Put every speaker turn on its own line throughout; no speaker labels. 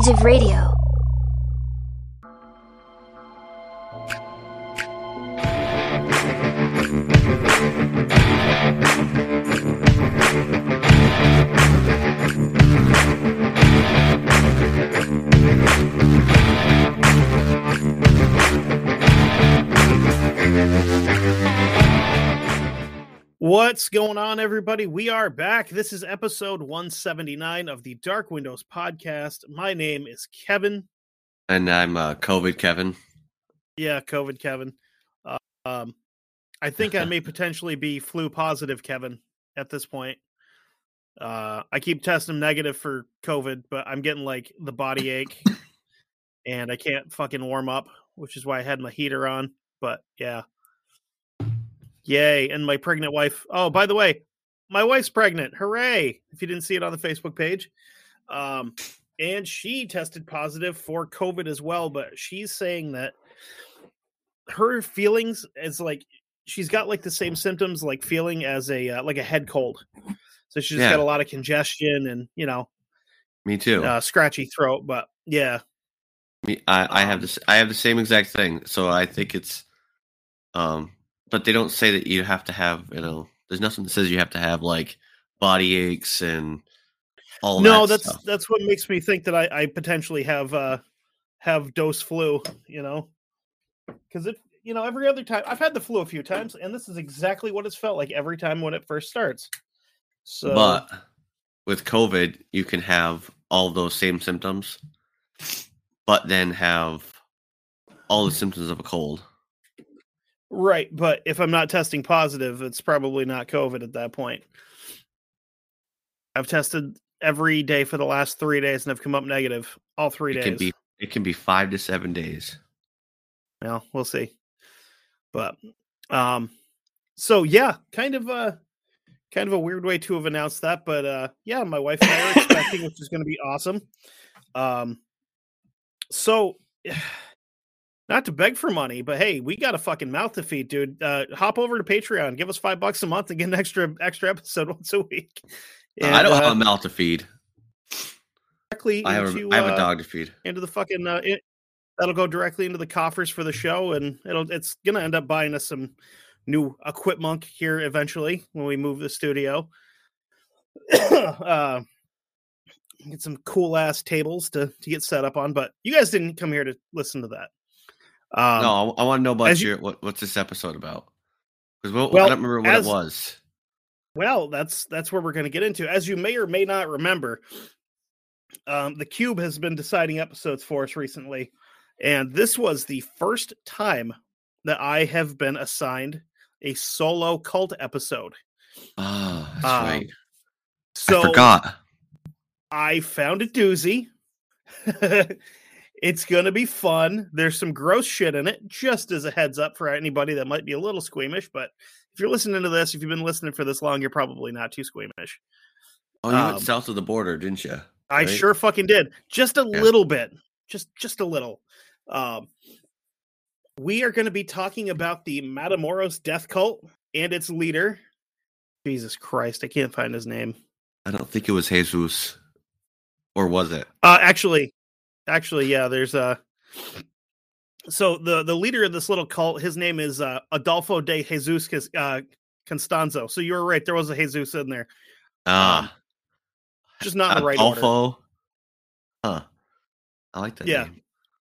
Alternative Radio.
What's going on, everybody? We are back. This is episode 179 of the Dark Windows podcast. My name is Kevin.
And I'm COVID Kevin.
Yeah, COVID Kevin. I think I may potentially be flu positive Kevin at this point. I keep testing negative for COVID, but I'm getting like the body ache and I can't fucking warm up, which is why I had my heater on. But yeah. Yay. And my pregnant wife. Oh, by the way, my wife's pregnant. Hooray. If you didn't see it on the Facebook page. And she tested positive for COVID as well. But she's saying that her feelings is like, she's got like the same symptoms, like feeling as a head cold. So she's got a lot of congestion and, you know,
me too.
Scratchy throat. But yeah.
I have this. I have the same exact thing. So I think it's, but they don't say that you have to have, you know, there's nothing that says you have to have like body aches and all that.
No,
stuff.
That's what makes me think that I potentially have dose flu, you know, because it, you know, every other time I've had the flu a few times and this is exactly what it's felt like every time when it first starts. So,
but with COVID, you can have all those same symptoms, but then have all the symptoms of a cold.
Right, but if I'm not testing positive, it's probably not COVID at that point. I've tested every day for the last 3 days and I've come up negative all 3 days.
It can be 5 to 7 days.
Well, we'll see. But so yeah, kind of a weird way to have announced that, but yeah, my wife and I are expecting, which is going to be awesome. So not to beg for money, but hey, we got a fucking mouth to feed, dude. Hop over to Patreon, give us $5 a month and get an extra episode once a week. And,
I don't have a mouth to feed.
I have
a dog to feed.
Into the fucking that'll go directly into the coffers for the show, and it's gonna end up buying us some new equipment here eventually when we move the studio. Get some cool ass tables to get set up on, but you guys didn't come here to listen to that.
No, I want to know about what's this episode about? Because I don't remember what it was.
Well, that's where we're going to get into. As you may or may not remember, the Cube has been deciding episodes for us recently, and this was the first time that I have been assigned a solo cult episode.
Oh, that's right.
So
I forgot.
I found a doozy. It's going to be fun. There's some gross shit in it, just as a heads up for anybody that might be a little squeamish. But if you're listening to this, if you've been listening for this long, you're probably not too squeamish.
Oh, you went south of the border, didn't you?
I sure fucking did. Just a little bit. Just a little. We are going to be talking about the Matamoros death cult and its leader. Jesus Christ, I can't find his name.
I don't think it was Jesus. Or was it?
Actually, yeah, there's so the leader of this little cult, his name is Adolfo de Jesus Constanzo. So you were right, there was a Jesus in there. Just not in the right order.
Adolfo. Huh. I like that name.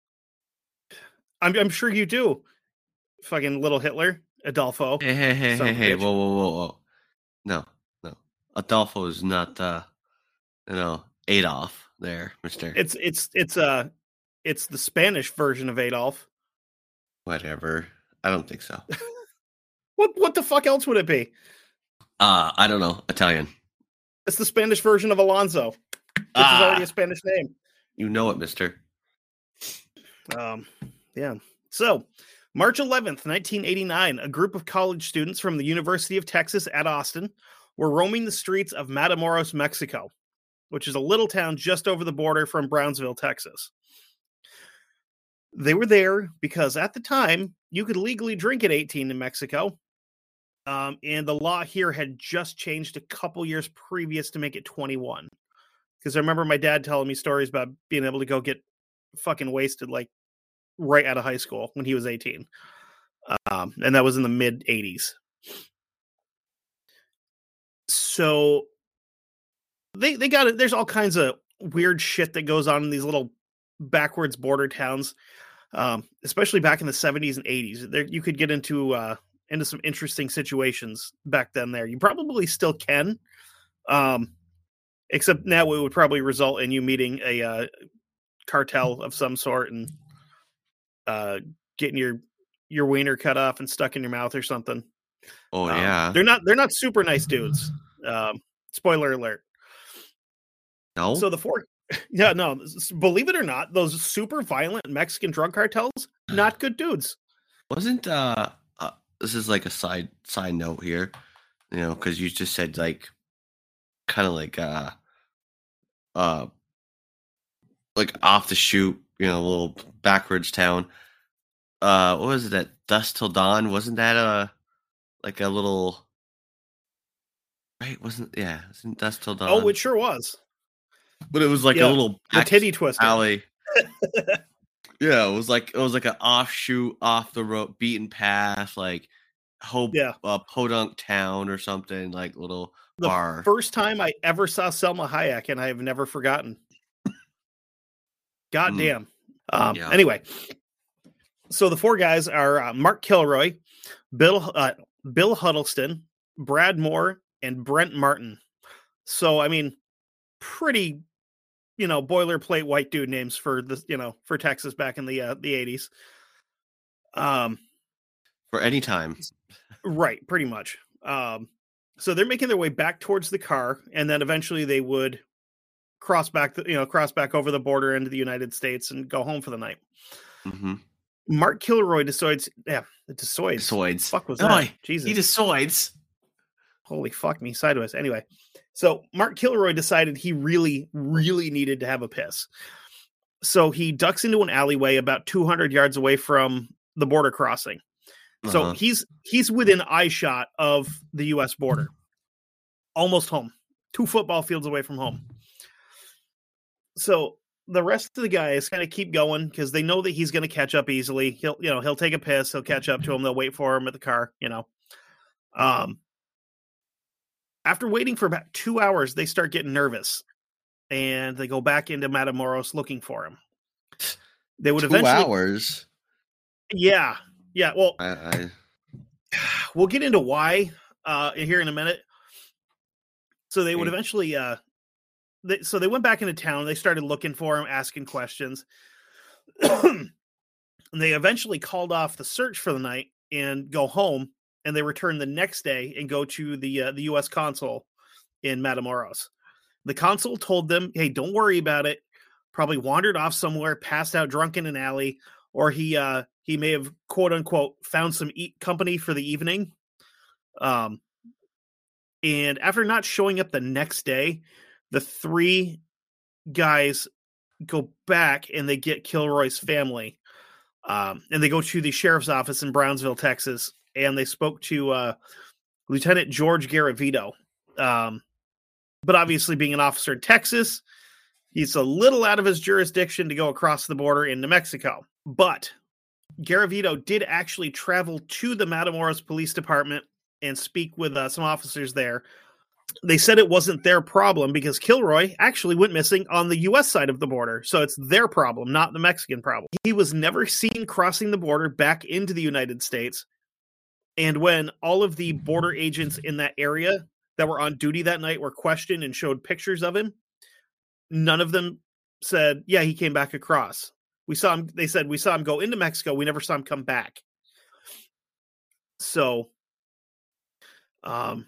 I'm sure you do. Fucking little Hitler, Adolfo.
Hey, whoa. No. Adolfo is not Adolf. There, mister.
It's the Spanish version of Adolf.
Whatever. I don't think so.
What the fuck else would it be?
I don't know. Italian.
It's the Spanish version of Alonso. Which is already a Spanish name.
You know it, mister.
Yeah. So, March 11th, 1989, a group of college students from the University of Texas at Austin were roaming the streets of Matamoros, Mexico, which is a little town just over the border from Brownsville, Texas. They were there because at the time, you could legally drink at 18 in Mexico. And the law here had just changed a couple years previous to make it 21. because I remember my dad telling me stories about being able to go get fucking wasted like right out of high school when he was 18. And that was in the mid 80s. So they got it. There's all kinds of weird shit that goes on in these little backwards border towns, especially back in the 70s and 80s. There, you could get into some interesting situations back then. There, you probably still can, except now it would probably result in you meeting a cartel of some sort and getting your wiener cut off and stuck in your mouth or something.
Oh yeah,
they're not super nice dudes. Spoiler alert.
No.
So yeah, no, believe it or not, those super violent Mexican drug cartels, not good dudes.
Wasn't this is like a side note here, you know, because you just said like kind of like off the shoot, you know, a little backwards town. What was it, that Dusk Till Dawn? Wasn't that like a little, right? Wasn't Dusk Till Dawn?
Oh, it sure was.
But it was like a little
titty twister
alley. Yeah, it was like an offshoot, off the road, beaten path, like Podunk town or something, like little bar.
First time I ever saw Selma Hayek, and I have never forgotten. Goddamn. Anyway, so the four guys are Mark Kilroy, Bill Huddleston, Brad Moore, and Brent Martin. So I mean, pretty, boilerplate white dude names for the for Texas back in the 80s.
For any time.
Right, pretty much. So they're making their way back towards the car, and then eventually they would cross back over the border into the United States and go home for the night.
Mm-hmm.
Mark Kilroy decides. Fuck was that? Jesus.
He decides.
Holy fuck me sideways. Anyway, so Mark Kilroy decided he really, really needed to have a piss. So he ducks into an alleyway about 200 yards away from the border crossing. So he's within eye shot of the U.S. border, almost home, 2 football fields away from home. So the rest of the guys kind of keep going because they know that he's going to catch up easily. He'll take a piss, he'll catch up to him. They'll wait for him at the car. After waiting for about 2 hours, they start getting nervous, and they go back into Matamoros looking for him. They would
2 hours.
Yeah. Well, we'll get into why here in a minute. So they would eventually, they went back into town. They started looking for him, asking questions. And they eventually called off the search for the night and go home. And they return the next day and go to the U.S. consul in Matamoros. The consul told them, "Hey, don't worry about it. Probably wandered off somewhere, passed out drunk in an alley, or he may have, quote unquote, found some company for the evening." And after not showing up the next day, the 3 guys go back and they get Kilroy's family, and they go to the sheriff's office in Brownsville, Texas. And they spoke to Lieutenant George Garavito. But obviously, being an officer in Texas, he's a little out of his jurisdiction to go across the border into Mexico. But Garavito did actually travel to the Matamoros Police Department and speak with some officers there. They said it wasn't their problem because Kilroy actually went missing on the U.S. side of the border. So it's their problem, not the Mexican problem. He was never seen crossing the border back into the United States. And when all of the border agents in that area that were on duty that night were questioned and showed pictures of him, none of them said, "Yeah, he came back across. We saw him." They said, "We saw him go into Mexico. We never saw him come back." So, so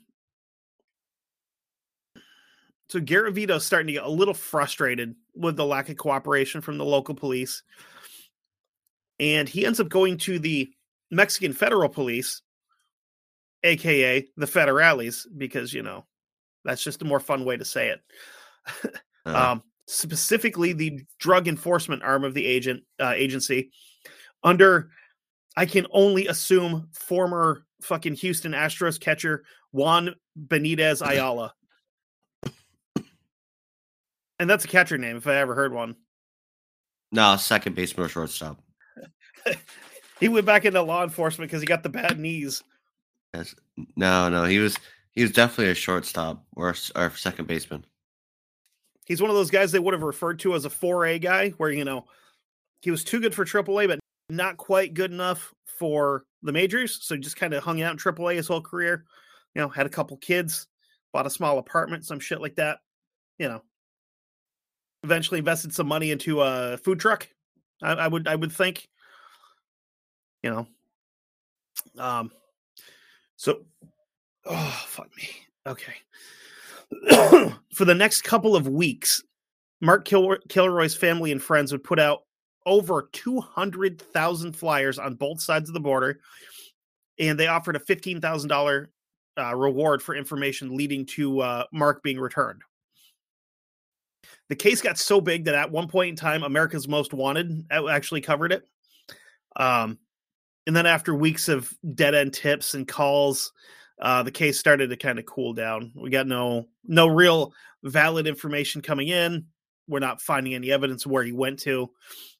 Garavito's starting to get a little frustrated with the lack of cooperation from the local police. And he ends up going to the Mexican Federal Police, AKA the Federales, because, that's just a more fun way to say it. Specifically the drug enforcement arm of the agency under, I can only assume, former fucking Houston Astros catcher Juan Benitez Ayala. And that's a catcher name if I ever heard one.
No, second baseman or shortstop.
He went back into law enforcement because he got the bad knees.
Yes. No, he was definitely a shortstop or second baseman.
He's one of those guys they would have referred to as a 4A guy, where, you know, he was too good for AAA, but not quite good enough for the majors. So he just kind of hung out in AAA his whole career. You know, had a couple kids, bought a small apartment, some shit like that. You know, eventually invested some money into a food truck. I would think. You know, so, oh fuck me. Okay. For the next couple of weeks, Mark Kilroy's family and friends would put out over 200,000 flyers on both sides of the border, and they offered a $15,000 reward for information leading to Mark being returned. The case got so big that at one point in time, America's Most Wanted actually covered it. And then after weeks of dead-end tips and calls, the case started to kind of cool down. We got no real valid information coming in. We're not finding any evidence of where he went to.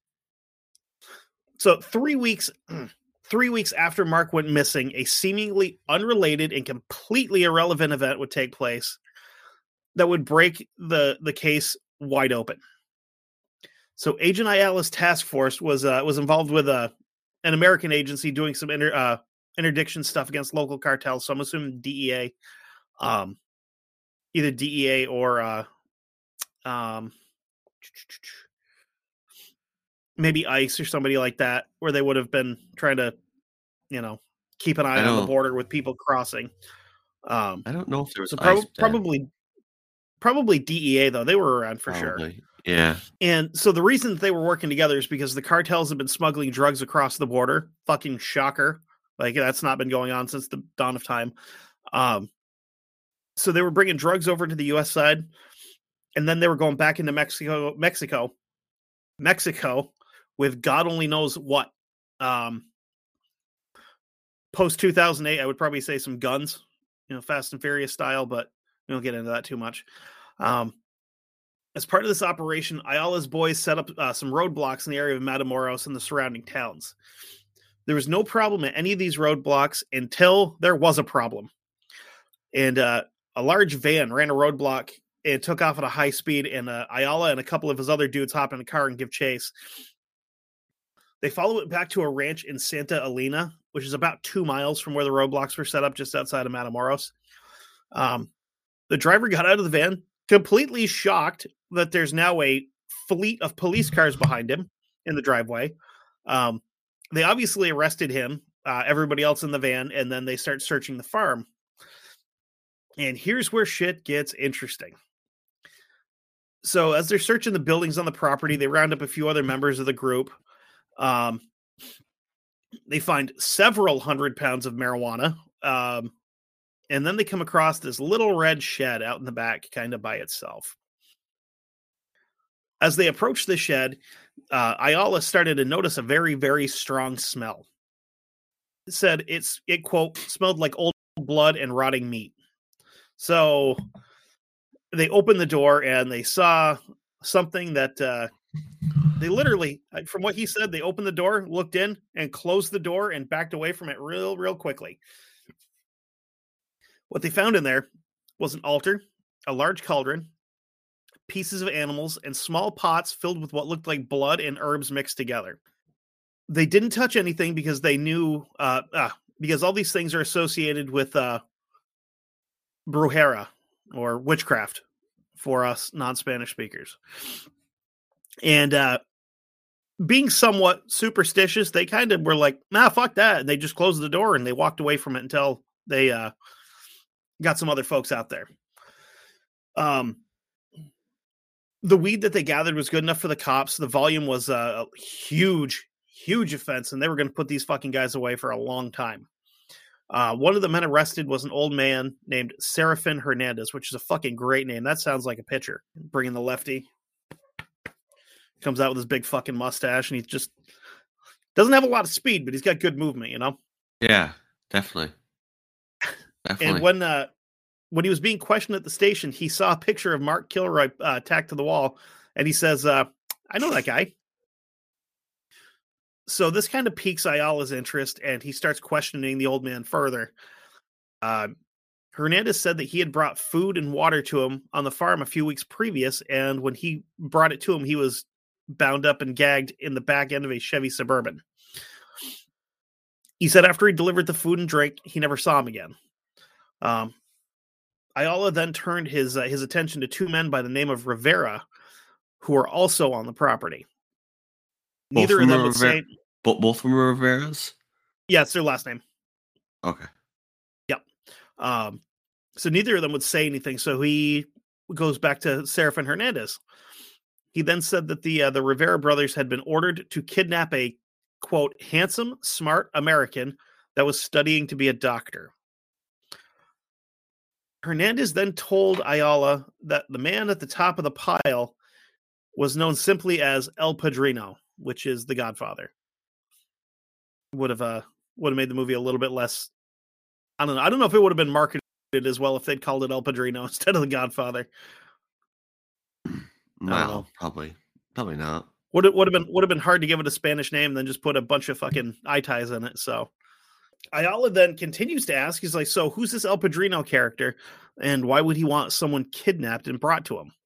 So 3 weeks after Mark went missing, a seemingly unrelated and completely irrelevant event would take place that would break the case wide open. So Agent Ayala's task force was involved with an American agency doing some interdiction stuff against local cartels. So I'm assuming DEA, either DEA or maybe ICE or somebody like that, where they would have been trying to, you know, keep an eye on the border with people crossing.
I don't know if there was
ICE probably DEA though. They were around for sure.
Yeah.
And so the reason that they were working together is because the cartels have been smuggling drugs across the border. Fucking shocker. Like, that's not been going on since the dawn of time. So they were bringing drugs over to the U.S. side, and then they were going back into Mexico with God only knows what. Post 2008, I would probably say some guns, you know, Fast and Furious style, but we don't get into that too much. As part of this operation, Ayala's boys set up some roadblocks in the area of Matamoros and the surrounding towns. There was no problem at any of these roadblocks until there was a problem. And a large van ran a roadblock and took off at a high speed, and Ayala and a couple of his other dudes hop in a car and give chase. They follow it back to a ranch in Santa Elena, which is about 2 miles from where the roadblocks were set up, just outside of Matamoros. The driver got out of the van, completely shocked that there's now a fleet of police cars behind him in the driveway. They obviously arrested him, everybody else in the van, and then they start searching the farm. And here's where shit gets interesting. So as they're searching the buildings on the property, they round up a few other members of the group. They find several 100 pounds of marijuana. And then they come across this little red shed out in the back, kind of by itself. As they approach the shed, Ayala started to notice a very, very strong smell. It said it quote, smelled like old blood and rotting meat. So they opened the door and they saw something that they literally, from what he said, they opened the door, looked in, and closed the door and backed away from it real, real quickly. What they found in there was an altar, a large cauldron, pieces of animals, and small pots filled with what looked like blood and herbs mixed together. They didn't touch anything because they knew, because all these things are associated with brujeria, or witchcraft for us non-Spanish speakers. And being somewhat superstitious, they kind of were like, nah, fuck that. And they just closed the door and they walked away from it until they got some other folks out there. The weed that they gathered was good enough for the cops. The volume was a huge, huge offense, and they were going to put these fucking guys away for a long time. One of the men arrested was an old man named Serafin Hernandez, which is a fucking great name. That sounds like a pitcher. Bringing the lefty. Comes out with his big fucking mustache, and he just doesn't have a lot of speed, but he's got good movement, you know?
Yeah, definitely.
And when when he was being questioned at the station, he saw a picture of Mark Kilroy tacked to the wall, and he says, I know that guy. So this kind of piques Ayala's interest, and he starts questioning the old man further. Hernandez said that he had brought food and water to him on the farm a few weeks previous, and when he brought it to him, he was bound up and gagged in the back end of a Chevy Suburban. He said after he delivered the food and drink, he never saw him again. Ayala then turned his attention to two men by the name of Rivera, who are also on the property. Neither of them would say...
Both of them are Riveras?
Yeah, it's their last name.
Okay.
Yep. So neither of them would say anything, so he goes back to Serafin Hernandez. He then said that the Rivera brothers had been ordered to kidnap a, quote, handsome, smart American that was studying to be a doctor. Hernandez then told Ayala that the man at the top of the pile was known simply as El Padrino, which is the Godfather. Would have made the movie a little bit less. I don't know. I don't know if it would have been marketed as well if they'd called it El Padrino instead of the Godfather.
No, probably not.
Would have been hard to give it a Spanish name and then just put a bunch of fucking eye ties in it. So Ayala then continues to ask, he's like, so who's this El Padrino character, and why would he want someone kidnapped and brought to him?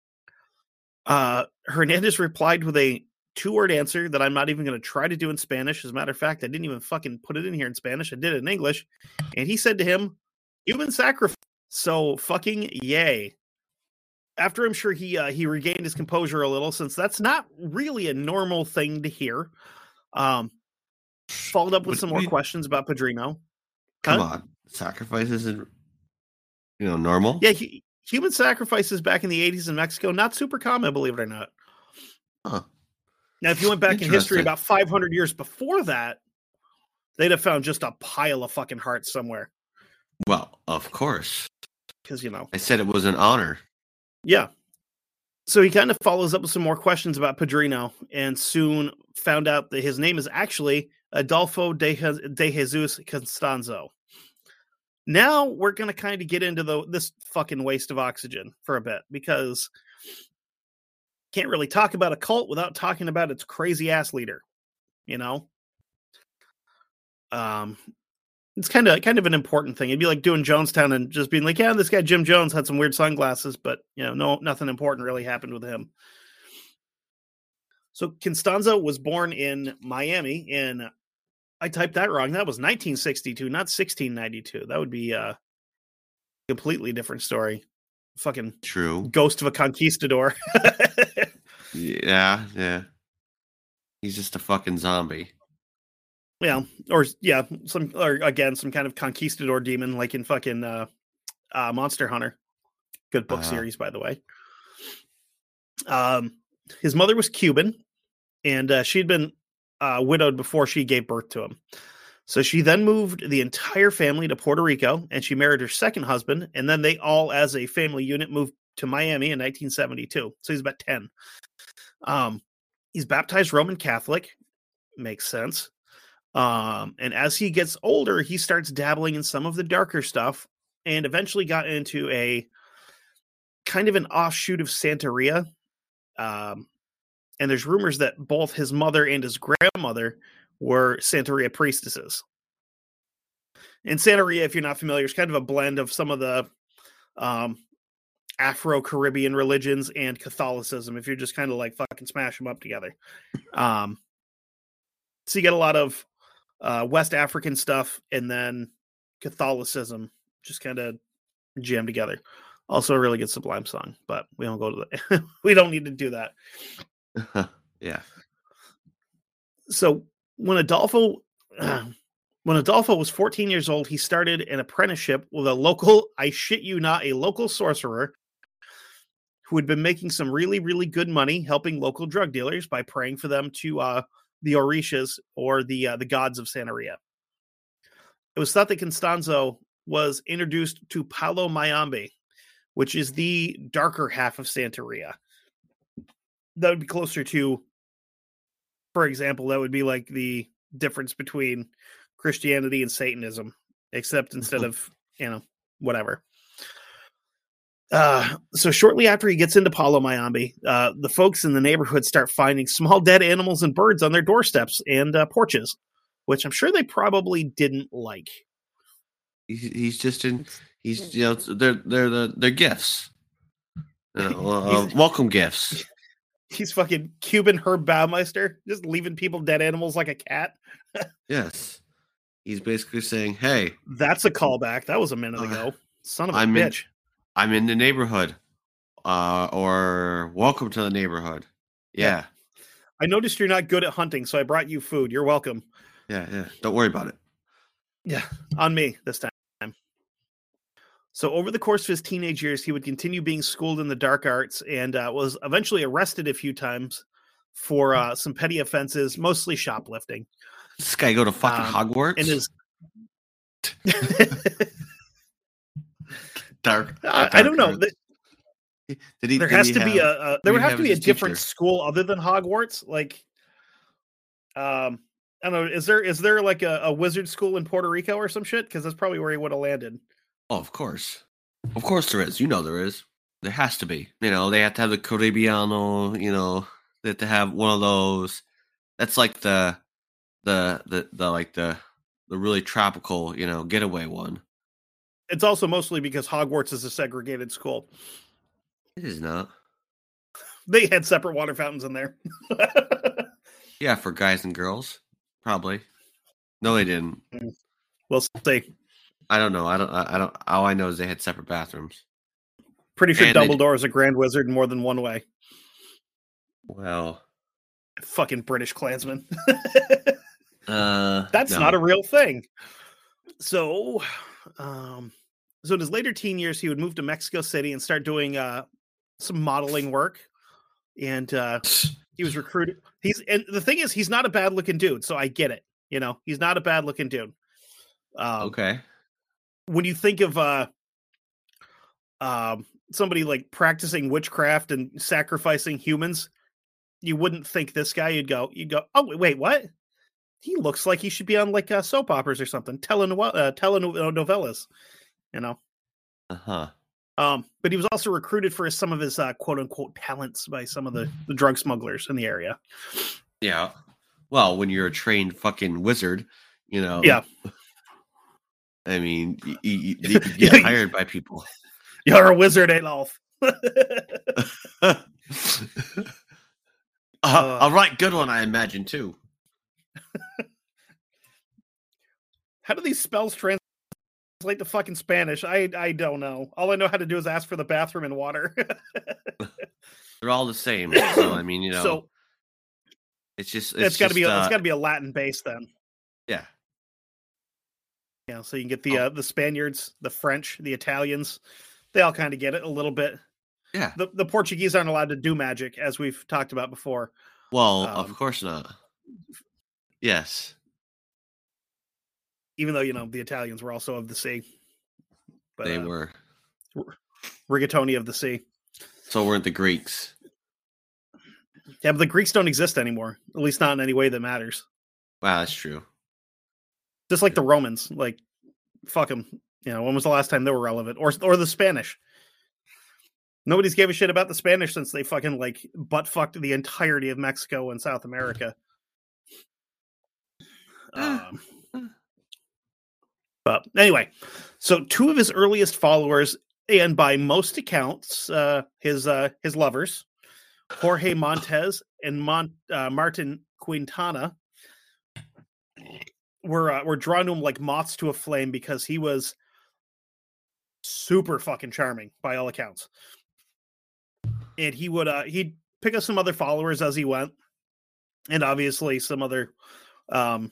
Hernandez replied with a 2-word answer that I'm not even going to try to do in Spanish. As a matter of fact, I didn't even fucking put it in here in Spanish. I did it in English. And he said to him, human sacrifice. So fucking yay. After I'm sure he regained his composure a little, since that's not really a normal thing to hear. Followed up with some more questions about Padrino.
Come on. Sacrifice isn't, normal?
Yeah, human sacrifices back in the 80s in Mexico, not super common, believe it or not.
Huh.
Now, if you went back in history about 500 years before that, they'd have found just a pile of fucking hearts somewhere.
Well, of course.
Because,
I said it was an honor.
Yeah. So he kind of follows up with some more questions about Padrino, and soon found out that his name is actually Adolfo de Jesus Constanzo. Now we're going to kind of get into this fucking waste of oxygen for a bit, because can't really talk about a cult without talking about its crazy ass leader, It's kind of an important thing. It'd be like doing Jonestown and just being like, yeah, this guy Jim Jones had some weird sunglasses, but nothing important really happened with him. So Constanzo was born in Miami I typed that wrong. That was 1962, not 1692. That would be a completely different story. Fucking
true.
Ghost of a conquistador.
Yeah. He's just a fucking zombie.
Yeah, some kind of conquistador demon, like in fucking Monster Hunter. Good book series, by the way. His mother was Cuban, and she'd been widowed before she gave birth to him. So she then moved the entire family to Puerto Rico, and she married her second husband, and then they all, as a family unit, moved to Miami in 1972. So he's about 10. He's baptized Roman Catholic. Makes sense. And as he gets older, he starts dabbling in some of the darker stuff, and eventually got into a kind of an offshoot of Santeria. And there's rumors that both his mother and his grandmother were Santeria priestesses. And Santeria, if you're not familiar, is kind of a blend of some of the Afro-Caribbean religions and Catholicism, if you're just kind of like fucking smash them up together. So you get a lot of West African stuff and then Catholicism just kind of jammed together. Also a really good Sublime song, but we don't go to the we don't need to do that.
Yeah.
So when Adolfo was 14 years old, he started an apprenticeship with a local, I shit you not, a local sorcerer who had been making some really, really good money helping local drug dealers by praying for them to the Orishas, or the gods of Santeria. It was thought that Constanzo was introduced to Palo Mayombe, which is the darker half of Santeria. That would be closer to, for example, that would be like the difference between Christianity and Satanism, except instead of, whatever. So shortly after he gets into Palo Mayombe, the folks in the neighborhood start finding small dead animals and birds on their doorsteps and porches, which I'm sure they probably didn't like.
He's just in. He's they're gifts. Welcome gifts.
He's fucking Cuban Herb Baumeister, just leaving people dead animals like a cat.
Yes. He's basically saying, "Hey,
that's a callback. That was a minute ago. Son of a bitch.
I'm in the neighborhood. Or welcome to the neighborhood. Yeah.
I noticed you're not good at hunting, so I brought you food. You're welcome.
Yeah. Don't worry about it.
Yeah, on me this time. So over the course of his teenage years, he would continue being schooled in the dark arts and was eventually arrested a few times for some petty offenses, mostly shoplifting.
This guy go to fucking Hogwarts?
And his
dark.
I don't know. There has to be a different school other than Hogwarts. Like, I don't know. Is there like a wizard school in Puerto Rico or some shit? Because that's probably where he would have landed.
Oh, of course there is. You know there is. There has to be. You know, they have to have the Caribiano. You know, they have to have one of those. That's like the really tropical, you know, getaway one.
It's also mostly because Hogwarts is a segregated school.
It is not.
They had separate water fountains in there.
Yeah, for guys and girls, probably. No, they didn't.
We'll see.
I don't know. I don't. All I know is they had separate bathrooms.
Pretty sure Dumbledore is a Grand Wizard in more than one way.
Well,
fucking British Klansman. That's not a real thing. So, in his later teen years, he would move to Mexico City and start doing some modeling work. And he was recruited. And the thing is, he's not a bad looking dude. So I get it. You know, he's not a bad looking dude.
Okay.
When you think of somebody like practicing witchcraft and sacrificing humans, you wouldn't think this guy. You'd go, oh, wait, what? He looks like he should be on like soap operas or something, telenovelas, you know?
Uh-huh.
But he was also recruited for some of his quote unquote talents by some of the drug smugglers in the area.
Yeah. Well, when you're a trained fucking wizard, you know.
Yeah.
I mean, you get hired by people.
You're a wizard, Adolf.
I'll write good one, I imagine, too.
How do these spells translate to fucking Spanish? I don't know. All I know how to do is ask for the bathroom and water.
They're all the same. So, I mean, you know. So,
it's got to be a Latin base then.
Yeah.
Yeah, so you can get the Spaniards, the French, the Italians. They all kind of get it a little bit.
Yeah.
The Portuguese aren't allowed to do magic, as we've talked about before.
Well, of course not. Yes.
Even though, you know, the Italians were also of the sea. But,
they were.
Rigatoni of the sea.
So weren't the Greeks.
Yeah, but the Greeks don't exist anymore. At least not in any way that matters.
Wow, that's true.
Just like the Romans, like, fuck them. You know, when was the last time they were relevant? Or the Spanish? Nobody's gave a shit about the Spanish since they fucking, like, butt-fucked the entirety of Mexico and South America. But anyway, so two of his earliest followers, and by most accounts, his lovers, Jorge Montes and Martin Quintana, were drawn to him like moths to a flame because he was super fucking charming by all accounts. And he would he'd pick up some other followers as he went, and obviously some other what's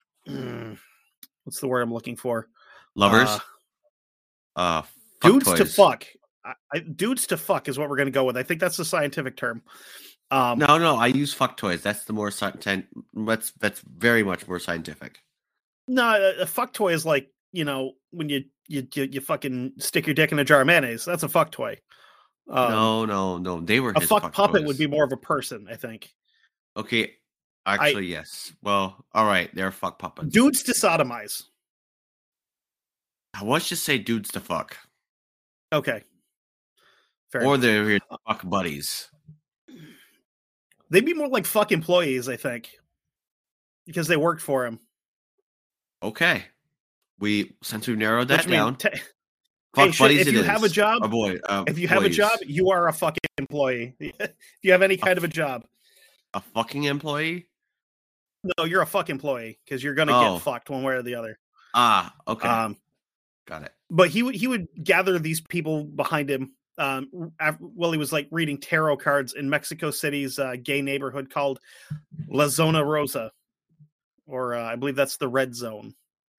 the word I'm looking for?
Lovers.
Dudes toys. To fuck. Dudes to fuck is what we're going to go with. I think that's the scientific term.
No, I use fuck toys. That's the more that's very much more scientific.
No, a fuck toy is like, you know, when you fucking stick your dick in a jar of mayonnaise. That's a fuck toy.
No. They were
a fuck puppet toys. Would be more of a person, I think.
Okay, actually, yes. Well, all right, they're fuck puppets.
Dudes to sodomize.
Let's just say dudes to fuck.
Okay. Fair
or
enough.
they're here to fuck buddies.
They'd be more like fuck employees, I think, because they worked for him.
Okay, since we've narrowed that down, fuck
hey,
buddies.
if you have a job, if you have a job, you are a fucking employee. If you have any kind of a job,
a fucking employee.
No, you're a fuck employee because you're gonna get fucked one way or the other.
Okay. Got it.
But he would gather these people behind him while he was like reading tarot cards in Mexico City's gay neighborhood called La Zona Rosa, or I believe that's the red zone.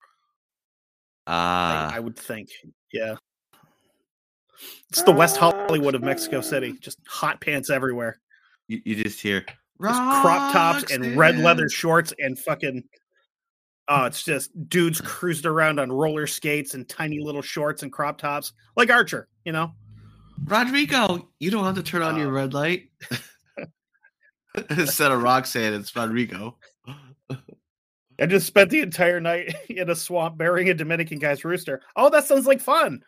I would think, yeah. It's the West Hollywood of Mexico City, just hot pants everywhere.
You just hear
just crop tops and red leather shorts and fucking. Oh, it's just dudes cruising around on roller skates and tiny little shorts and crop tops, like Archer, you know?
Rodrigo, you don't have to turn on your red light. Instead of Roxanne, it's Rodrigo.
I just spent the entire night in a swamp burying a Dominican guy's rooster. Oh, that sounds like fun.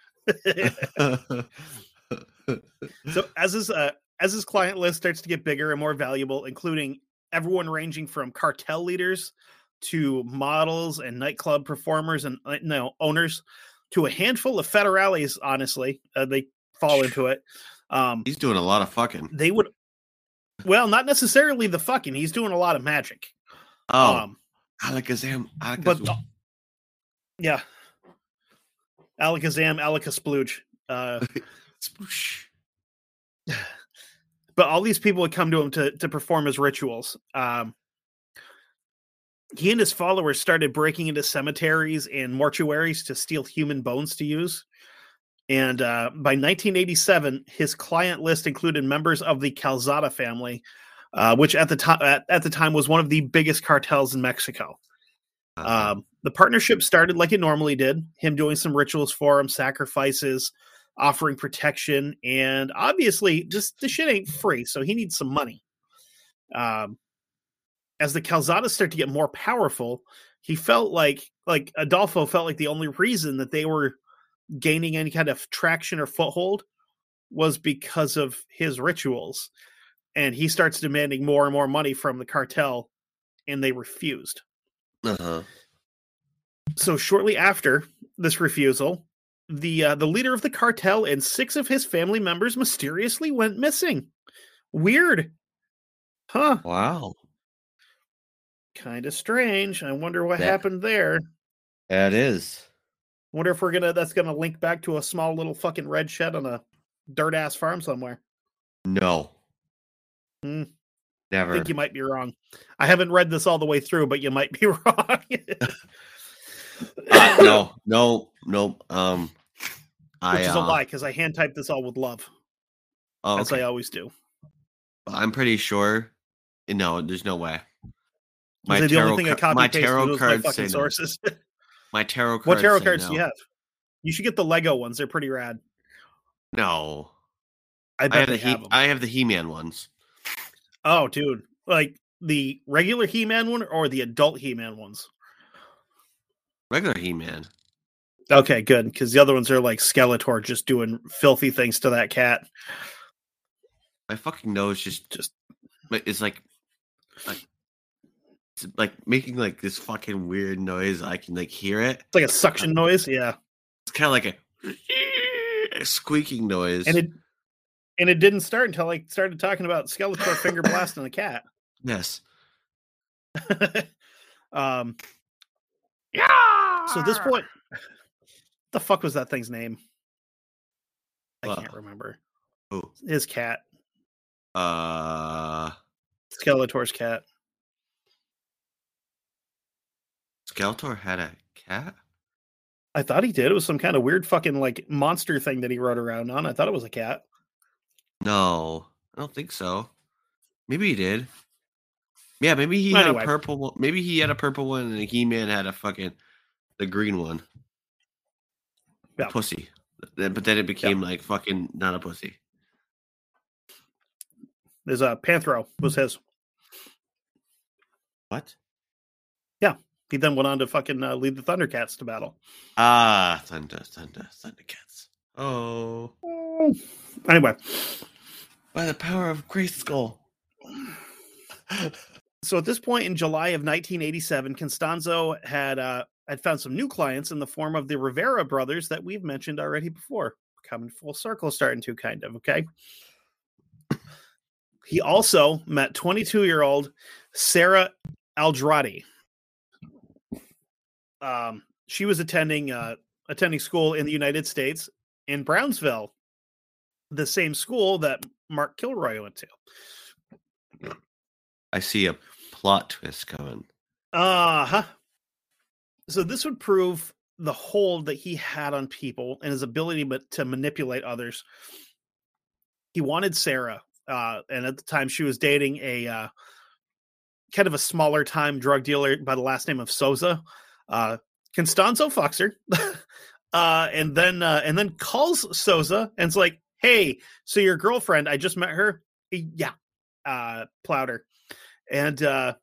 So as his client list starts to get bigger and more valuable, including everyone ranging from cartel leaders to models and nightclub performers and owners to a handful of federales, honestly, they fall into it.
He's doing a lot of fucking.
They would, well, not necessarily the fucking. He's doing a lot of magic.
Alakazam.
But yeah, Alakazam, Alakasplooge.
Sploosh.
But all these people would come to him to perform his rituals. He and his followers started breaking into cemeteries and mortuaries to steal human bones to use. And by 1987, his client list included members of the Calzada family, which at the time was one of the biggest cartels in Mexico. The partnership started like it normally did, him doing some rituals for him, sacrifices, offering protection, and obviously this shit ain't free, so he needs some money. As the Calzadas start to get more powerful, he felt like Adolfo felt like the only reason that they were gaining any kind of traction or foothold was because of his rituals. And he starts demanding more and more money from the cartel, and they refused. So shortly after this refusal, the leader of the cartel and 6 of his family members mysteriously went missing. Weird. Huh.
Wow.
Kind of strange. I wonder what happened there.
That is.
Wonder if that's gonna link back to a small little fucking red shed on a dirt ass farm somewhere.
No.
Never.
I
think you might be wrong. I haven't read this all the way through, but you might be wrong.
No.
Which is a lie, because I hand typed this all with love. As I always do.
I'm pretty sure. No, there's no way.
The only thing I copy paste was my fucking sources.
My tarot cards.
What tarot cards do you have? You should get the Lego ones. They're pretty rad.
No.
I bet they have them.
I have the He-Man ones.
Oh, dude. Like the regular He-Man one or the adult He-Man ones?
Regular He-Man.
Okay, good. Because the other ones are like Skeletor just doing filthy things to that cat.
My fucking nose just it's like it's like making like this fucking weird noise. I can like hear it.
It's like a suction noise. Yeah.
It's kind of like a squeaking noise.
And it didn't start until I started talking about Skeletor finger blasting the cat.
Yes.
Yeah. So at this point, the fuck was that thing's name? I can't remember.
Who?
His cat. Skeletor's cat.
Skeletor had a cat?
I thought he did. It was some kind of weird fucking like monster thing that he rode around on. I thought it was a cat.
No, I don't think so. Maybe he did. Yeah, maybe he had a purple one. Maybe he had a purple one and He-Man had the green one. Yeah. Pussy. But then it became like fucking not a pussy.
There's a Panthro was his.
What?
Yeah. He then went on to fucking lead the Thundercats to battle.
Thundercats. Oh.
Anyway.
By the power of Grayskull.
So at this point in July of 1987, Constanzo had found some new clients in the form of the Rivera brothers that we've mentioned already before. Coming full circle, starting to kind of, okay? He also met 22-year-old Sarah Aldradi. She was attending school in the United States in Brownsville, the same school that Mark Kilroy went to.
I see a plot twist coming.
So this would prove the hold that he had on people and his ability to manipulate others. He wanted Sarah, and at the time she was dating a kind of a smaller time drug dealer by the last name of Souza. Constanzo fucks her, and then calls Souza and it's like, "Hey, so your girlfriend? I just met her." Yeah, Plowder, and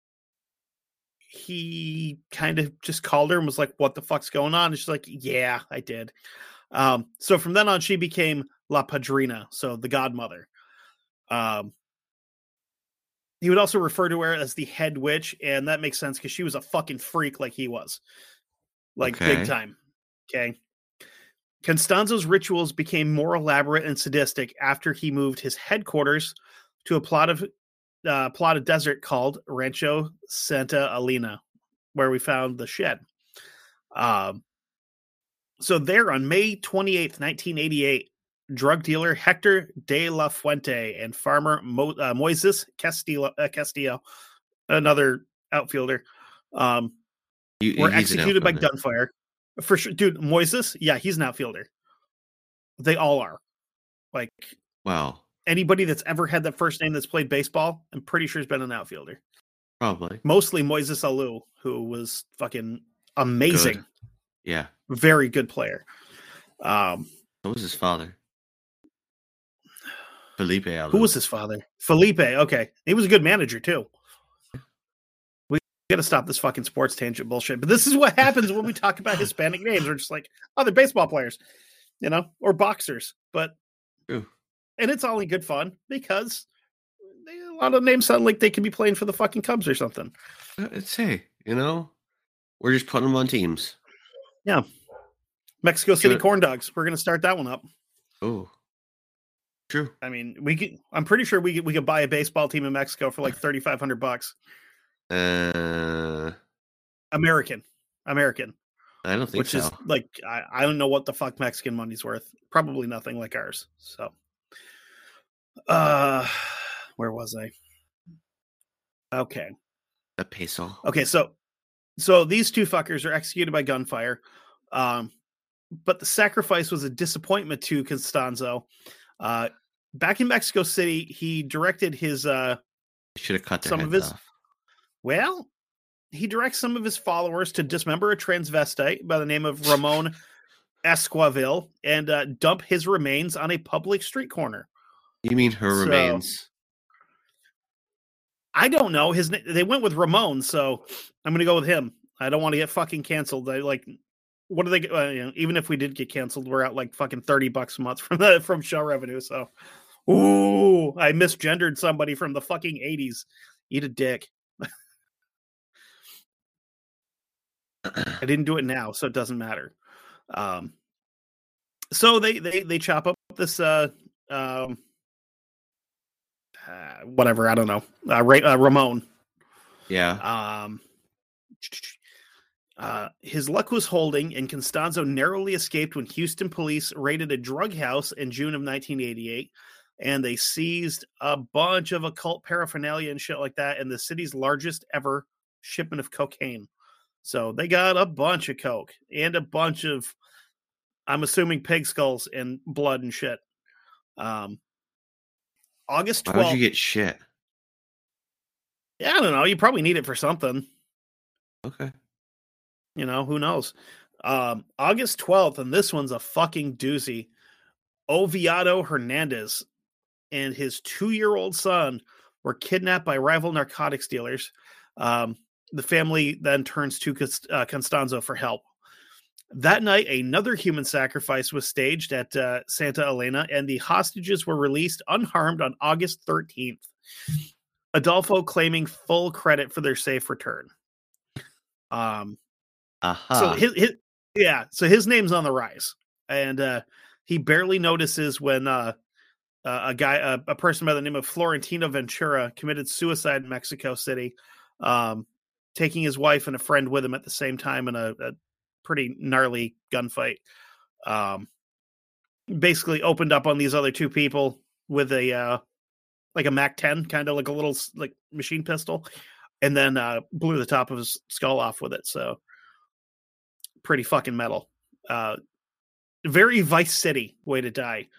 he kind of just called her and was like, "What the fuck's going on?" And she's like, "Yeah, I did." So from then on, she became La Padrina, so the godmother. He would also refer to her as the head witch, and that makes sense because she was a fucking freak like he was. Like, big time. Okay. Constanzo's rituals became more elaborate and sadistic after he moved his headquarters to a plot of desert called Rancho Santa Elena, where we found the shed. So there on May 28th, 1988, drug dealer Hector de la Fuente and farmer Moises Castillo, another outfielder, were executed by gunfire. For sure, dude, Moises, yeah, he's an outfielder. They all are. Like,
wow.
Anybody that's ever had that first name that's played baseball, I'm pretty sure has been an outfielder.
Probably.
Mostly Moises Alou, who was fucking amazing.
Good. Yeah.
Very good player.
What was his father? Felipe Alou.
Who was his father? Felipe. Okay. He was a good manager, too. We got to stop this fucking sports tangent bullshit. But this is what happens when we talk about Hispanic names. We're just like, oh, they're baseball players, or boxers. But,
True.
And it's all in good fun because a lot of names sound like they could be playing for the fucking Cubs or something.
It's, hey, we're just putting them on teams.
Yeah. Mexico City Corn Dogs. We're going to start that one up.
Oh, true.
I mean, I'm pretty sure we could buy a baseball team in Mexico for like $3,500. American.
I don't think so.
Which is like, I don't know what the fuck Mexican money's worth. Probably nothing like ours. So, where was I? Okay.
A peso.
Okay, so these two fuckers are executed by gunfire. But the sacrifice was a disappointment to Constanzo. Back in Mexico City, he directed his
should have cut some of his off.
Well, he directs some of his followers to dismember a transvestite by the name of Ramon Esquivel and dump his remains on a public street corner.
You mean her remains?
I don't know. They went with Ramon, so I'm going to go with him. I don't want to get fucking canceled. What do they? Even if we did get canceled, we're at like fucking $30 a month from show revenue. So, ooh, I misgendered somebody from the fucking 80s. Eat a dick. I didn't do it now, so it doesn't matter. So they chop up this whatever, I don't know, Ramon.
Yeah.
His luck was holding, and Constanzo narrowly escaped when Houston police raided a drug house in June of 1988, and they seized a bunch of occult paraphernalia and shit like that, and the city's largest ever shipment of cocaine. So they got a bunch of coke and a bunch of, I'm assuming, pig skulls and blood and shit. August 12th.
Why would you get shit?
Yeah, I don't know. You probably need it for something.
Okay.
Who knows? August 12th, and this one's a fucking doozy. Oviado Hernandez and his 2-year-old son were kidnapped by rival narcotics dealers. The family then turns to Constanzo for help. That night, another human sacrifice was staged at Santa Elena, and the hostages were released unharmed on August 13th. Adolfo claiming full credit for their safe return. So his name's on the rise, and he barely notices when a person by the name of Florentino Ventura committed suicide in Mexico City, taking his wife and a friend with him at the same time in a pretty gnarly gunfight. Basically opened up on these other two people with a MAC-10, kind of like a little like machine pistol, and then blew the top of his skull off with it. So pretty fucking metal. Very Vice City way to die.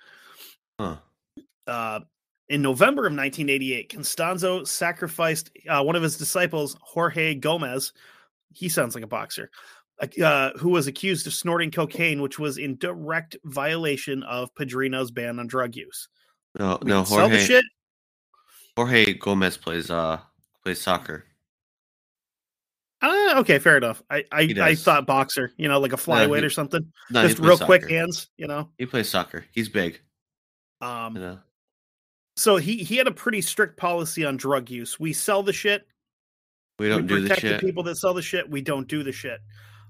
In November of 1988, Constanzo sacrificed one of his disciples, Jorge Gomez. He sounds like a boxer. Who was accused of snorting cocaine, which was in direct violation of Padrino's ban on drug use.
No,
Sell the
Jorge.
shit.
Jorge Gomez plays soccer.
Okay, fair enough. I thought boxer, like a flyweight or something.
No,
just real quick hands,
He plays soccer. He's big.
So he had a pretty strict policy on drug use. We sell the shit.
We don't do the shit.
Protect the people that sell the shit. We don't do the shit.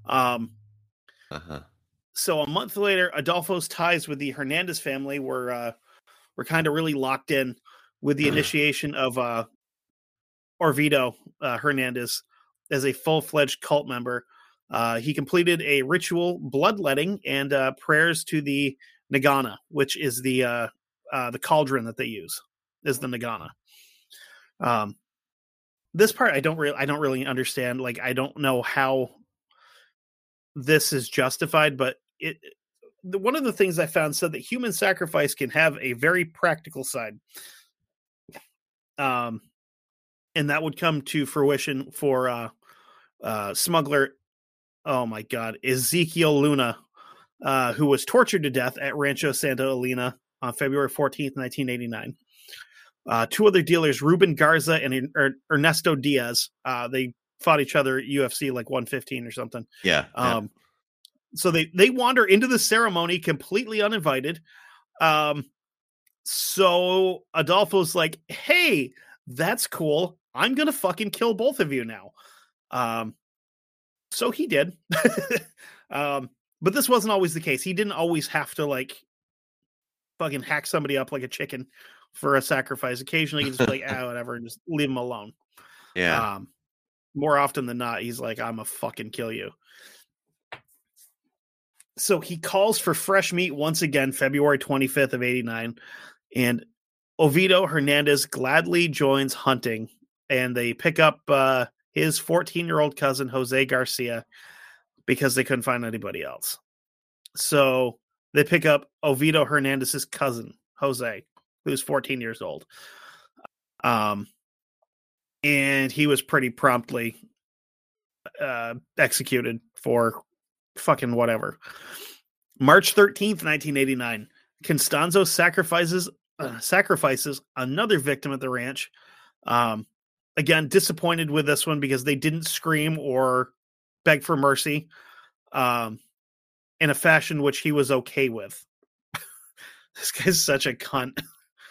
So a month later, Adolfo's ties with the Hernandez family were kind of really locked in with the initiation of Orvido Hernandez as a full-fledged cult member. He completed a ritual bloodletting and prayers to the Nagana, which is the cauldron that they use, is the Nagana. This part I don't really understand. Like, I don't know how this is justified, but one of the things I found said that human sacrifice can have a very practical side. And that would come to fruition for smuggler, oh my God, Ezekiel Luna, who was tortured to death at Rancho Santa Elena on February 14th, 1989. Two other dealers, Ruben Garza and Ernesto Diaz, they fought each other at UFC like 115 or something.
Yeah.
So they wander into the ceremony completely uninvited. So Adolfo's like, hey, that's cool. I'm going to fucking kill both of you now. So he did. But this wasn't always the case. He didn't always have to like fucking hack somebody up like a chicken for a sacrifice. Occasionally he just be like, whatever, and just leave him alone.
Yeah.
More often than not, he's like, I'm gonna fucking kill you. So he calls for fresh meat once again, February 25th of 89. And Ovidio Hernandez gladly joins hunting, and they pick up his 14-year-old cousin, Jose Garcia, because they couldn't find anybody else. So they pick up Ovidio Hernandez's cousin, Jose, who's 14 years old. And he was pretty promptly executed for fucking whatever. March 13th, 1989, Constanzo sacrifices another victim at the ranch. Again, disappointed with this one because they didn't scream or beg for mercy in a fashion which he was okay with. This guy's such a cunt.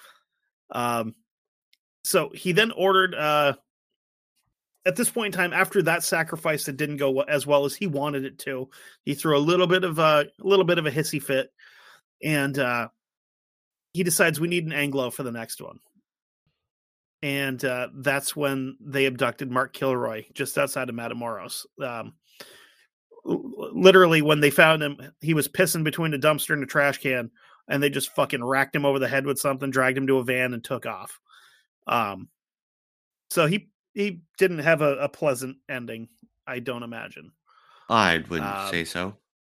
So he then ordered, at this point in time, after that sacrifice that didn't go as well as he wanted it to, he threw a little bit of a hissy fit, and he decides we need an Anglo for the next one. And that's when they abducted Mark Kilroy just outside of Matamoros. Literally, when they found him, he was pissing between a dumpster and a trash can, and they just fucking racked him over the head with something, dragged him to a van, and took off. So he didn't have a pleasant ending, I don't imagine.
I wouldn't say so.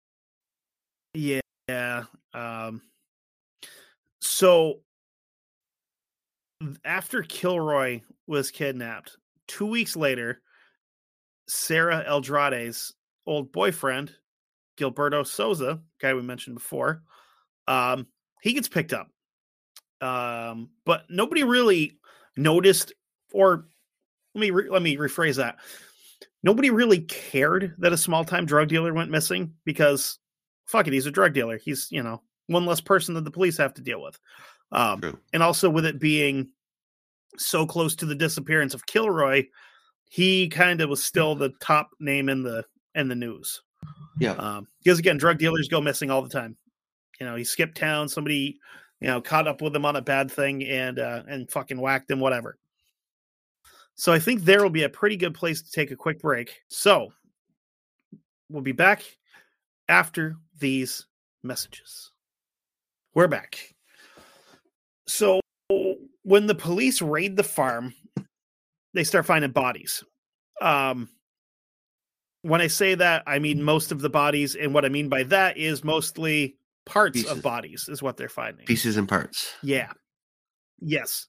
Yeah. So after Kilroy was kidnapped, 2 weeks later, Sarah Eldrade's old boyfriend, Gilberto Souza, guy we mentioned before, he gets picked up. But nobody really noticed, or let me rephrase that. nobody really cared that a small-time drug dealer went missing because, fuck it, he's a drug dealer. He's, one less person that the police have to deal with.
True.
And also with it being so close to the disappearance of Kilroy, he kind of was still the top name in the news.
Yeah.
Because again, drug dealers go missing all the time. He skipped town, somebody, caught up with him on a bad thing and fucking whacked him, whatever. So I think there will be a pretty good place to take a quick break. So we'll be back after these messages. We're back. So when the police raid the farm, they start finding bodies. When I say that, I mean most of the bodies, and what I mean by that is mostly parts of bodies is what they're finding.
Pieces and parts.
Yeah. Yes.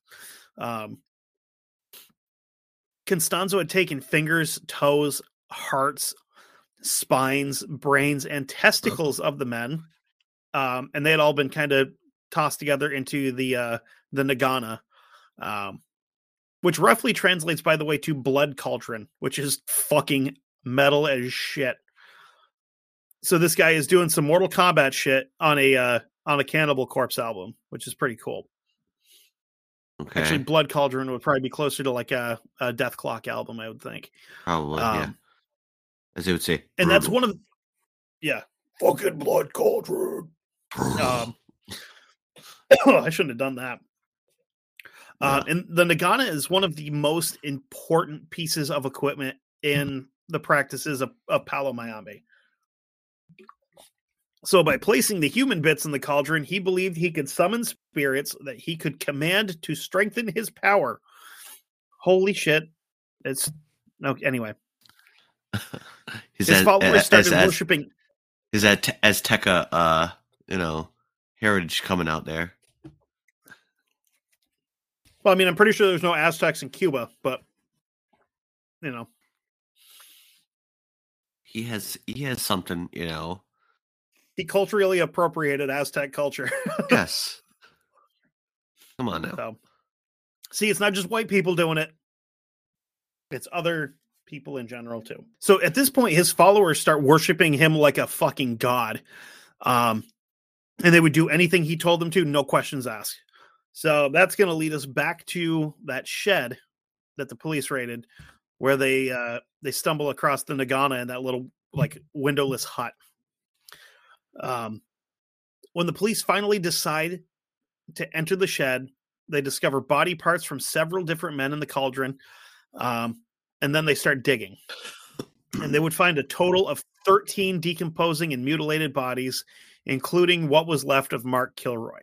Constanzo had taken fingers, toes, hearts, spines, brains, and testicles of the men, and they had all been kind of tossed together into the Nagana, which roughly translates, by the way, to blood cauldron, which is fucking metal as shit. So this guy is doing some Mortal Kombat shit on a Cannibal Corpse album, which is pretty cool.
Okay.
Actually, Blood Cauldron would probably be closer to like a Death Clock album, I would think.
Probably, yeah. As they would say.
And that's one of fucking Blood Cauldron. I shouldn't have done that. And the Nagana is one of the most important pieces of equipment in the practices of Palo Mayombe. So by placing the human bits in the cauldron, he believed he could summon spirits that he could command to strengthen his power. Holy shit. Anyway. His followers started worshipping.
Is that Azteca, heritage coming out there?
Well, I mean, I'm pretty sure there's no Aztecs in Cuba, but,
He has something,
He culturally appropriated Aztec culture.
Yes. Come on now.
So, see, it's not just white people doing it. It's other people in general, too. So at this point, his followers start worshiping him like a fucking god. And they would do anything he told them to, no questions asked. So that's going to lead us back to that shed that the police raided, where they stumble across the Nagana in that little like windowless hut. When the police finally decide to enter the shed, they discover body parts from several different men in the cauldron, and then they start digging. And they would find a total of 13 decomposing and mutilated bodies, including what was left of Mark Kilroy.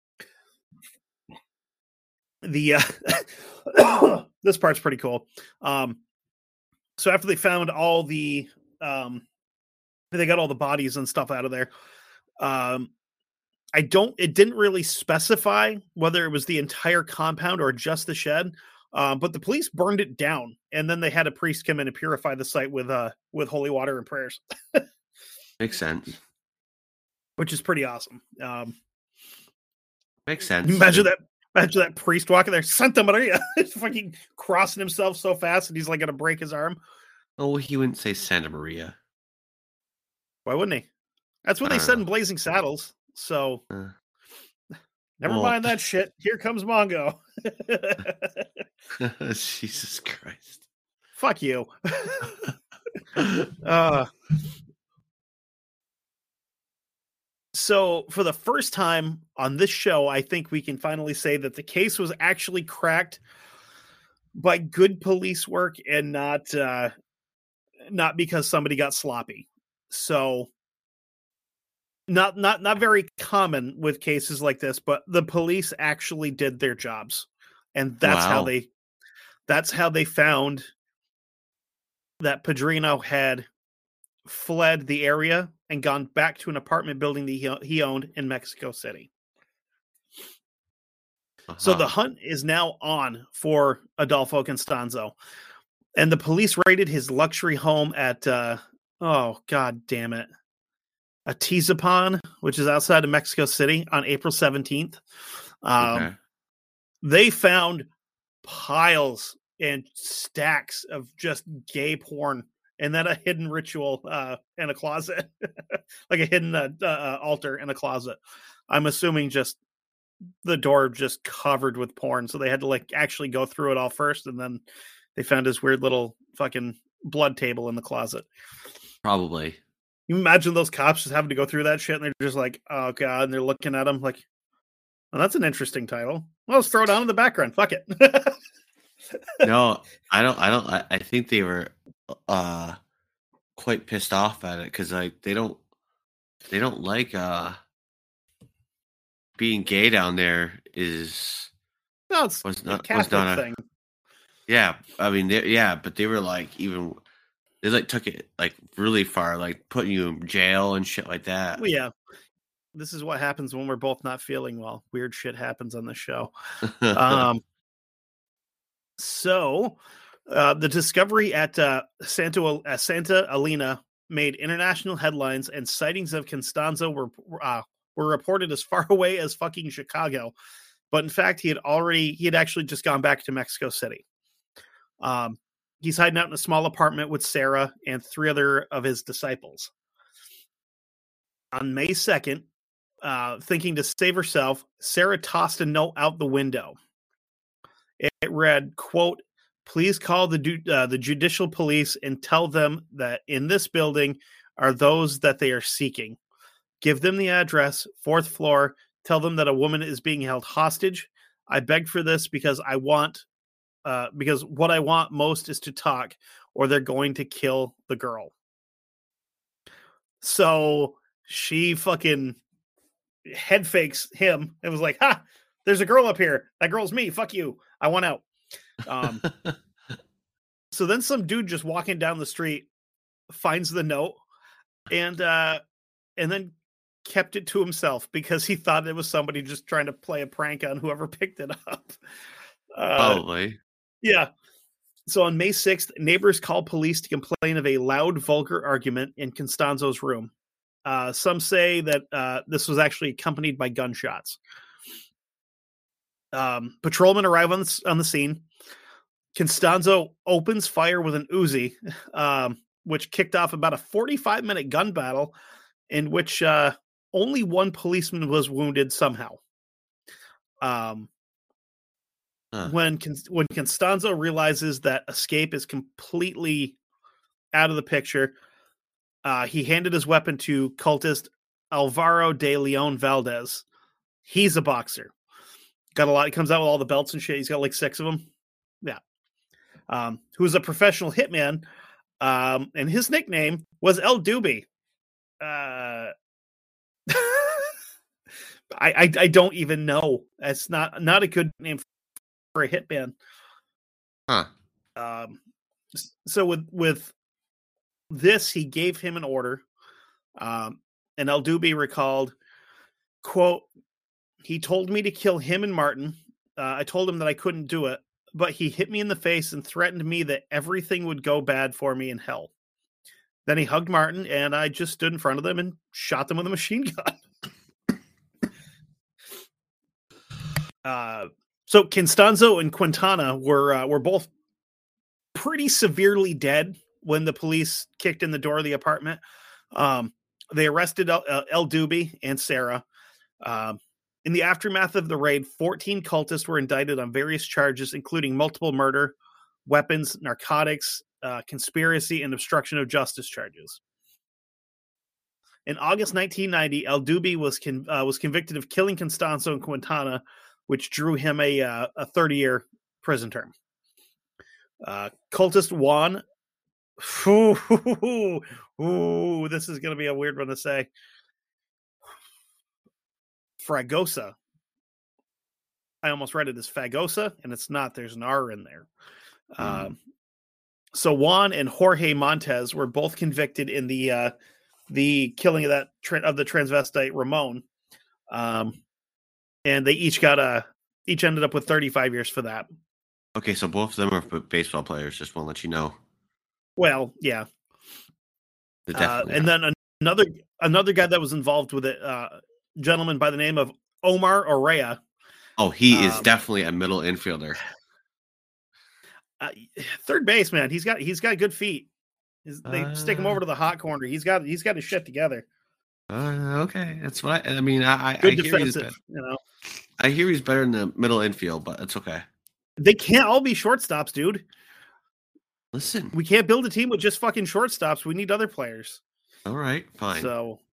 This part's pretty cool. So after they found all they got all the bodies and stuff out of there. It didn't really specify whether it was the entire compound or just the shed. But the police burned it down, and then they had a priest come in and purify the site with holy water and prayers.
Makes sense.
Which is pretty awesome.
Makes sense.
Imagine that priest walking there, Santa Maria, fucking crossing himself so fast, and he's like going to break his arm.
Oh, he wouldn't say Santa Maria.
Why wouldn't he? That's what they said in Blazing Saddles. So never mind that shit. Here comes Mongo.
Jesus Christ.
Fuck you. So for the first time on this show, I think we can finally say that the case was actually cracked by good police work and not because somebody got sloppy. So not very common with cases like this, but the police actually did their jobs. And that's how they found that Padrino had fled the area and gone back to an apartment building that he owned in Mexico City. So the hunt is now on for Adolfo Constanzo. And the police raided his luxury home at, God damn it, Atizapán, which is outside of Mexico City, on April 17th. They found piles and stacks of just gay porn, and then a hidden ritual in a closet, like a hidden altar in a closet. I'm assuming just the door just covered with porn, so they had to like actually go through it all first, and then they found this weird little fucking blood table in the closet.
Probably.
You imagine those cops just having to go through that shit, and they're just like, oh god, and they're looking at them like, well, that's an interesting title. Well, let's throw it on in the background. Fuck it.
No, I don't. I think they were quite pissed off at it because like they don't like being gay down there is
No, it's
was
a
not
Catholic thing.
Yeah, I mean, but they were like they like took it like really far, like putting you in jail and shit like that.
Well, yeah, this is what happens when we're both not feeling well. Weird shit happens on the show. So the discovery at Santa Elena made international headlines, and sightings of Constanzo were reported as far away as fucking Chicago. But in fact, he had actually just gone back to Mexico City. He's hiding out in a small apartment with Sarah and 3 other of his disciples. On May 2nd, thinking to save herself, Sarah tossed a note out the window. It read, quote, "Please call the judicial police and tell them that in this building are those that they are seeking. Give them the address, 4th floor. Tell them that a woman is being held hostage. I beg for this because because what I want most is to talk, or they're going to kill the girl." So she fucking head fakes him and was like, "Ha, there's a girl up here. That girl's me. Fuck you. I want out." So then some dude just walking down the street finds the note and then kept it to himself because he thought it was somebody just trying to play a prank on whoever picked it up.
Probably.
Yeah. So on May 6th, neighbors called police to complain of a loud, vulgar argument in Constanzo's room. Some say that this was actually accompanied by gunshots. Patrolmen arrive on the scene. Constanzo opens fire with an Uzi, which kicked off about a 45-minute gun battle in which only one policeman was wounded somehow. When Constanzo realizes that escape is completely out of the picture, he handed his weapon to cultist Alvaro de Leon Valdez. He's a boxer. Got a lot. He comes out with all the belts and shit. He's got like 6 of them. Yeah. Who's a professional hitman. And his nickname was El Doobie. I don't even know. That's not a good name for a hitman.
Huh.
So with this, he gave him an order. And El Doobie recalled, quote, "He told me to kill him and Martin. I told him that I couldn't do it, but he hit me in the face and threatened me that everything would go bad for me in hell. Then he hugged Martin, and I just stood in front of them and shot them with a machine gun." So Constanzo and Quintana were both pretty severely dead when the police kicked in the door of the apartment. They arrested El Doobie and Sarah. In the aftermath of the raid, 14 cultists were indicted on various charges, including multiple murder, weapons, narcotics, conspiracy, and obstruction of justice charges. In August 1990, El Doobie was convicted of killing Constanzo and Quintana, which drew him a 30-year prison term. Cultist Juan, this is going to be a weird one to say, Fragosa. I almost read it as Fagosa, and it's not. There's an R in there. So Juan and Jorge Montez were both convicted in the killing of the transvestite Ramon, and they each ended up with 35 years for that.
Okay, so both of them are baseball players. Just want to let you know.
Well, yeah. And then another guy that was involved with it, gentleman by the name of Omar Orea.
Oh, he is definitely a middle infielder.
Third base, man. He's got good feet. They stick him over to the hot corner. He's got his shit together.
Okay, that's what I mean. I
Good
hear he's
defensive, you know.
I hear he's better in the middle infield, but it's okay.
They can't all be shortstops, dude.
Listen,
We can't build a team with just fucking shortstops. We need other players.
all right, fine.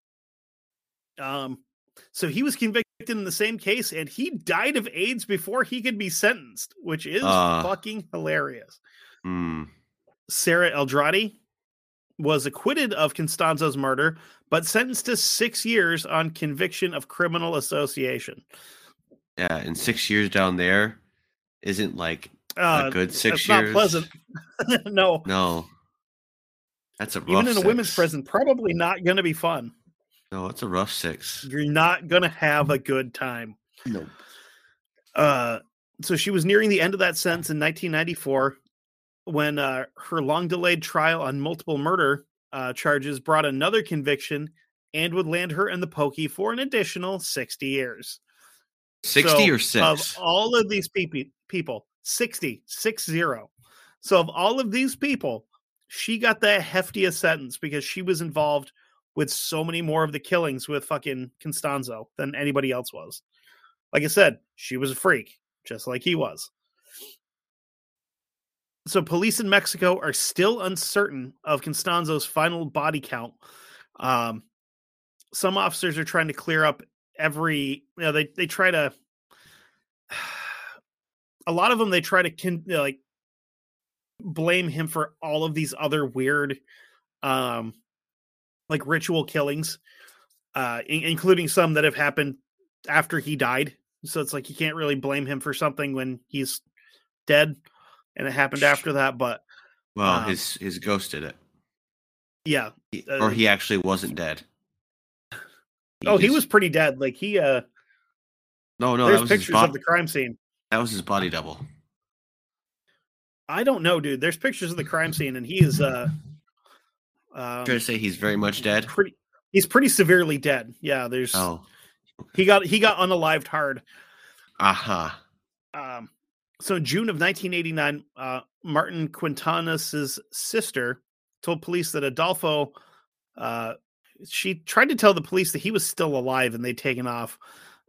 So he was convicted in the same case, and he died of AIDS before he could be sentenced, which is fucking hilarious. Sarah Eldrati was acquitted of Constanzo's murder, but sentenced to 6 years on conviction of criminal association.
Yeah, and 6 years down there isn't like a good 6 years.
Not pleasant.
No. That's a rough
Even in a
6.
women's prison, probably not going to be fun.
No, it's a rough 6.
You're not going to have a good time.
No.
So she was nearing the end of that sentence in 1994 when her long-delayed trial on multiple murder charges brought another conviction and would land her in the pokey for an additional 60 years.
60 or 6?
Of all of these people, 60. So of all of these people, she got the heftiest sentence because she was involved with so many more of the killings with fucking Constanzo than anybody else was. Like I said, she was a freak, just like he was. So police in Mexico are still uncertain of Constanzo's final body count. Some officers are trying to clear up they try to, a lot of them, they try to blame him for all of these other weird, ritual killings, including some that have happened after he died. So it's like, you can't really blame him for something when he's dead and it happened after that. But
his ghost did it.
Yeah.
Or he actually wasn't dead.
He was pretty dead. Like he,
no,
there's
that was
pictures of the crime scene.
That was his body double.
I don't know, dude. There's pictures of the crime scene, and he is.
Trying to say he's very much dead.
He's pretty severely dead. Yeah, there's.
Oh,
okay. He got unalived hard.
Aha.
So in June of 1989, Martin Quintanas's sister told police that Adolfo. She tried to tell the police that he was still alive and they'd taken off.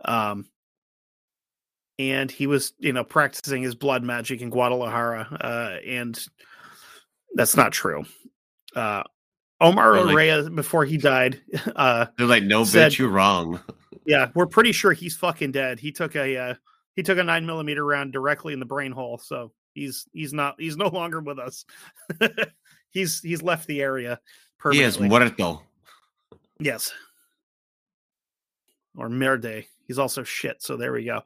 And he was, practicing his blood magic in Guadalajara. And that's not true. Omar Orea, before he died,
they're like, no,
said,
bitch, you're wrong.
Yeah, we're pretty sure he's fucking dead. He took a 9mm round directly in the brain hole. So he's no longer with us. He's left the area permanently.
He is muerto.
Yes. Or merde. He's also shit. So there we go.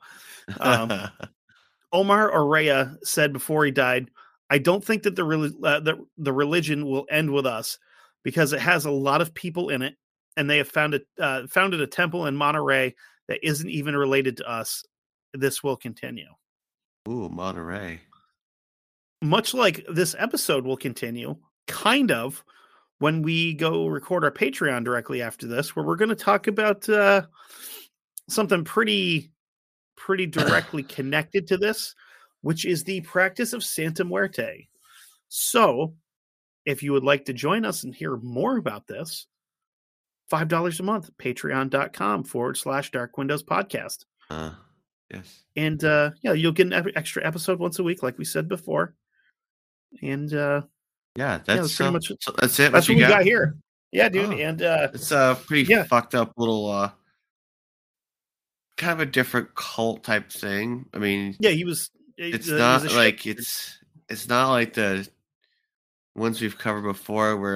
Omar Orea said before he died, I don't think that the religion will end with us because it has a lot of people in it. And they have founded a temple in Monterrey that isn't even related to us. This will continue.
Ooh, Monterrey. Much
like this episode will continue, kind of, when we go record our Patreon directly after this, where we're going to talk about something pretty directly connected to this, which is the practice of Santa Muerte. So, if you would like to join us and hear more about this, $5 a month, patreon.com/Dark Windows Podcast.
Yes.
And you'll get an extra episode once a week, like we said before. And
that's
pretty much
so that's it.
That's what we got here. Yeah, dude. And
it's a pretty fucked up little kind of a different cult type thing. I mean,
he was.
It's not like it's not like the ones we've covered before, where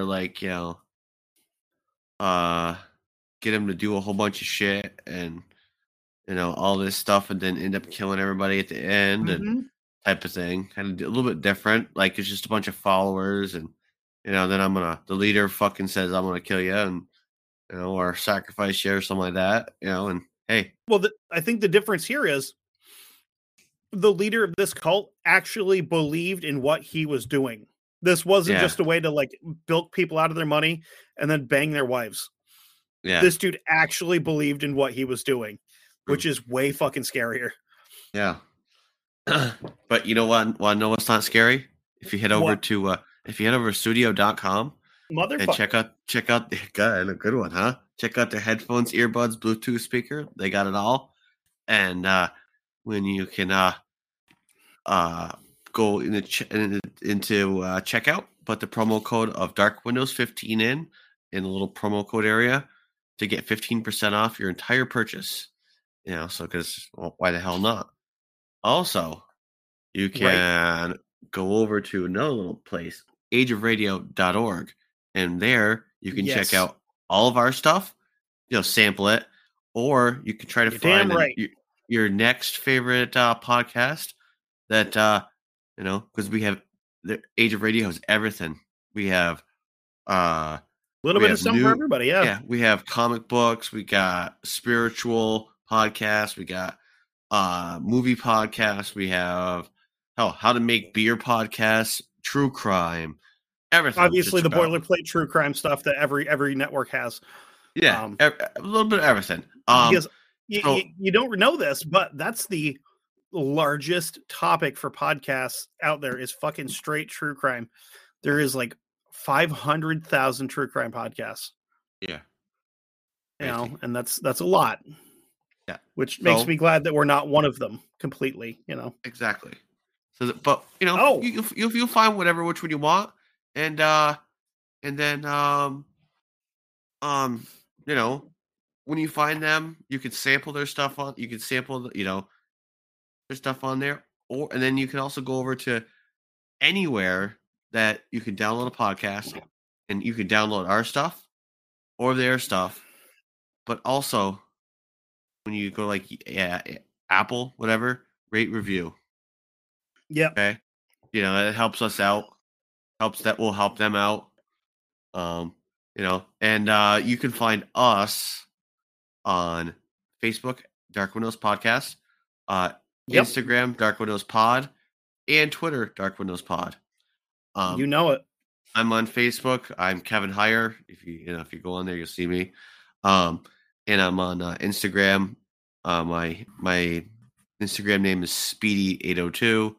get him to do a whole bunch of shit and all this stuff, and then end up killing everybody at the end and type of thing. Kind of a little bit different. Like it's just a bunch of followers, and then the leader fucking says I'm gonna kill you, and or sacrifice you or something like that. And hey,
well, I think the difference here is the leader of this cult actually believed in what he was doing. This wasn't just a way to bilk people out of their money and then bang their wives.
Yeah,
this dude actually believed in what he was doing, which is way fucking scarier.
Yeah. But you know what? Want to know what's not scary? if you head over
What?
to studio.com and
Motherfucker.
check out the God, a good one, huh? Check out their headphones, earbuds, Bluetooth speaker. They got it all. And when you can go into checkout, put the promo code of Dark Windows 15 in the little promo code area to get 15% off your entire purchase. You know, so because why the hell not? Also, you can go over to another little place, ageofradio.org, and there you can check out all of our stuff, sample it, or you can try to find your next favorite podcast that, because we have the Age of Radio has everything. We have
a little bit of something for everybody. Yeah.
We have comic books. We got spiritual podcasts. We got movie podcasts. We have how to make beer podcasts, true crime, everything.
Obviously, the boilerplate true crime stuff that every network has.
Yeah, a little bit of everything.
Because you don't know this, but that's the largest topic for podcasts out there is fucking straight true crime. There is like 500,000 true crime podcasts.
Yeah.
And that's a lot.
Yeah.
Which makes me glad that we're not one of them completely,
Exactly. So but you'll find which one you want, and then when you find them, you can sample their stuff on. You can sample their stuff on there, and then you can also go over to anywhere that you can download a podcast, and you can download our stuff or their stuff. But also, when you go Apple, whatever, rate, review.
Yeah.
Okay. It helps us out. Will help them out. And you can find us on Facebook, Dark Windows Podcast, Instagram, Dark Windows Pod, and Twitter, Dark Windows Pod.
You know it.
I'm on Facebook. I'm Kevin Heyer. If you go on there, you'll see me. And I'm on Instagram. My Instagram name is Speedy802,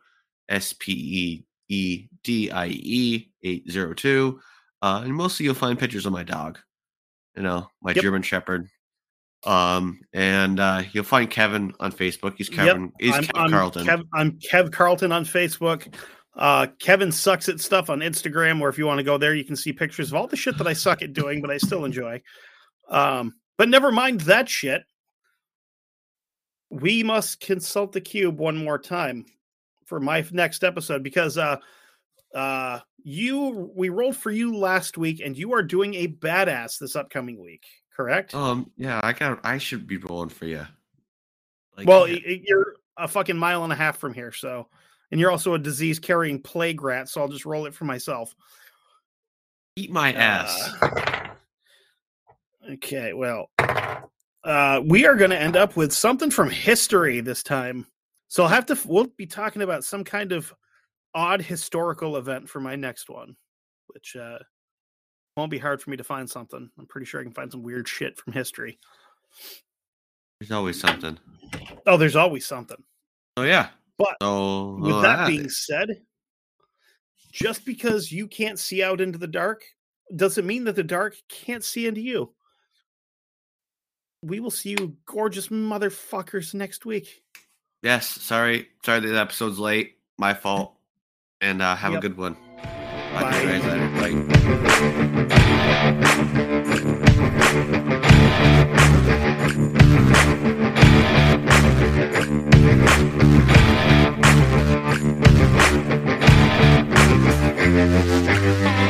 SPEEDIE 802. And mostly you'll find pictures of my dog, my German Shepherd. And you'll find Kevin on Facebook. He's Kevin. He's Kev Carlton.
I'm Kev Carlton on Facebook. Kevin sucks at stuff on Instagram, or if you want to go there, you can see pictures of all the shit that I suck at doing, but I still enjoy. But never mind that shit. We must consult the cube one more time for my next episode because we rolled for you last week, and you are doing a badass this upcoming week, correct?
Yeah, I should be rolling for you.
You're a fucking mile and a half from here, so, and you're also a disease carrying plague rat, so I'll just roll it for myself.
Eat my ass.
Okay, well, we are going to end up with something from history this time. So we'll be talking about some kind of odd historical event for my next one, which won't be hard for me to find something. I'm pretty sure I can find some weird shit from history.
There's always something.
Oh, there's always something.
Oh, yeah.
But with that being said, just because you can't see out into the dark doesn't mean that the dark can't see into you. We will see you gorgeous motherfuckers next week.
Yes, sorry the episode's late. My fault. And have a good one.
Bye.
Bye.